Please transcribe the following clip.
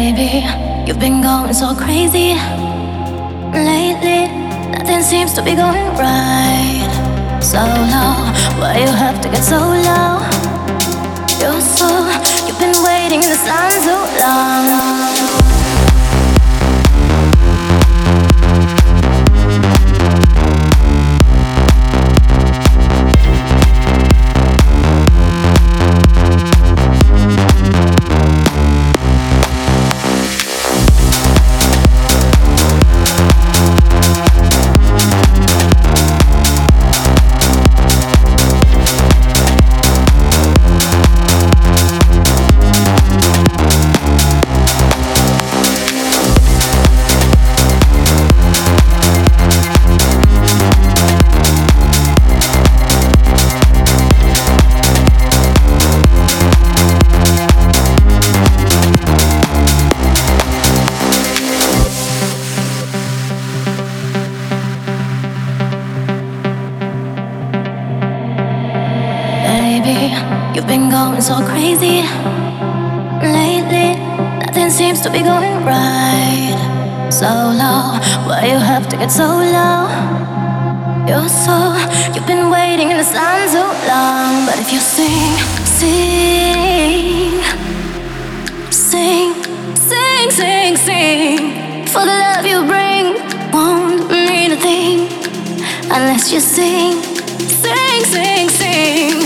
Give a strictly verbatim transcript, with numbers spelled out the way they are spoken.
Baby, you've been going so crazy lately. Nothing seems to be going right. So low, why you have to get so low? You're so, you've been waiting in the sun so long. You've been going so crazy lately. Nothing seems to be going right. So low, why you have to get so low? You're so, you've been waiting in the sun so long. But if you sing, sing, sing, sing, sing, sing, for the love you bring won't mean a thing unless you sing, sing, sing, sing.